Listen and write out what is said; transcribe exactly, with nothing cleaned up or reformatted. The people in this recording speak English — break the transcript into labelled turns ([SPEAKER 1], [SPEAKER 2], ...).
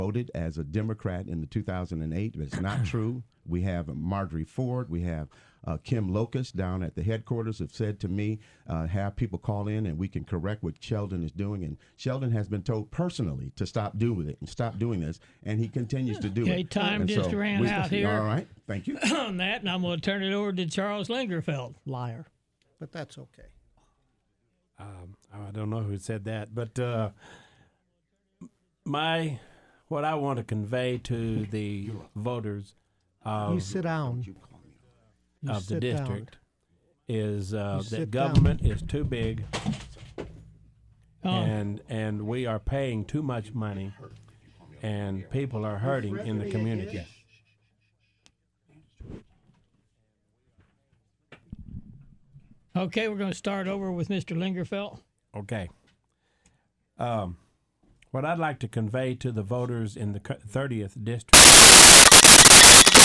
[SPEAKER 1] voted as a Democrat in the two thousand eight. It's not true. We have Marjorie Ford. We have uh, Kim Locust down at the headquarters have said to me, uh, have people call in and we can correct what Sheldon is doing. And Sheldon has been told personally to stop doing it and stop doing this, and he continues to do
[SPEAKER 2] okay,
[SPEAKER 1] it.
[SPEAKER 2] Okay, time
[SPEAKER 1] and
[SPEAKER 2] just
[SPEAKER 1] so
[SPEAKER 2] ran
[SPEAKER 1] we,
[SPEAKER 2] out here.
[SPEAKER 1] All right, thank you.
[SPEAKER 2] On that, and I'm going to turn it over to Charles Lingerfeld.
[SPEAKER 3] Liar. But that's okay.
[SPEAKER 4] Um, I don't know who said that, but uh, my what I want to convey to the voters of,
[SPEAKER 3] You sit down. You
[SPEAKER 4] of the
[SPEAKER 3] sit down.
[SPEAKER 4] district is uh,
[SPEAKER 3] You sit
[SPEAKER 4] that
[SPEAKER 3] down.
[SPEAKER 4] government is too big,
[SPEAKER 2] Oh.
[SPEAKER 4] and and we are paying too much money, and people are hurting in the community.
[SPEAKER 2] Okay, we're going to start over with Mister Lingerfeld.
[SPEAKER 4] Okay. Um, what I'd like to convey to the voters in the thirtieth district